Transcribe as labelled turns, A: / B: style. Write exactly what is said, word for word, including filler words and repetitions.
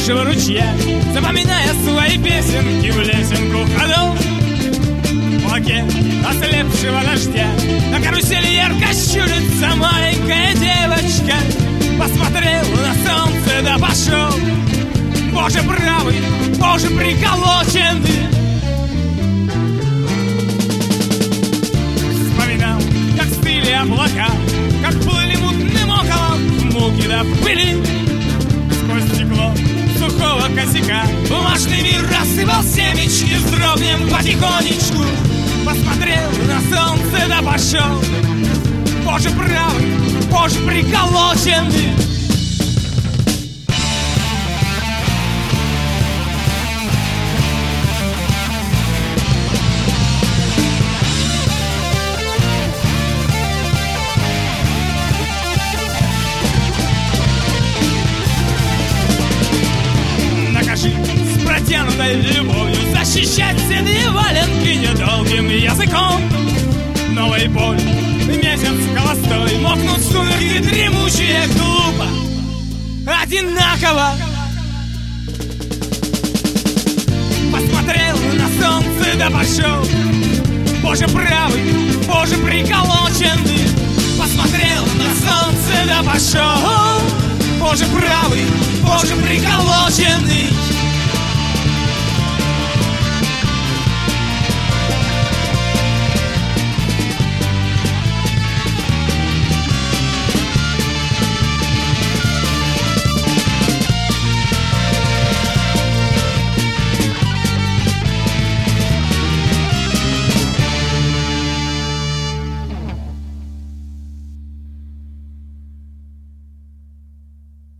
A: замерзшего ручья, запоминая свои песенки в лесенку ходов. В молоке ослепшего дождя на карусели ярко щурится маленькая девочка. Посмотрел на солнце да пошел. Боже правый, Боже приколоченный. Вспоминал, как стыли облака, как плыли мутным околом муки да пыли. Сквозь стекло сухого косяка бумажный мир рассыпал семечки с дробнем потихонечку. Посмотрел на солнце да пошел. Боже правый, Боже приколоченный. Накажи с протянутой любовью защищать седые валенки недолгим языком. Новой боль, месяц холостой, мокнут сумерки дремучие, глупо, одинаково. Посмотрел на солнце да пошел. Боже правый, Боже приколоченный. Посмотрел на солнце да пошел. Боже правый, Боже приколоченный.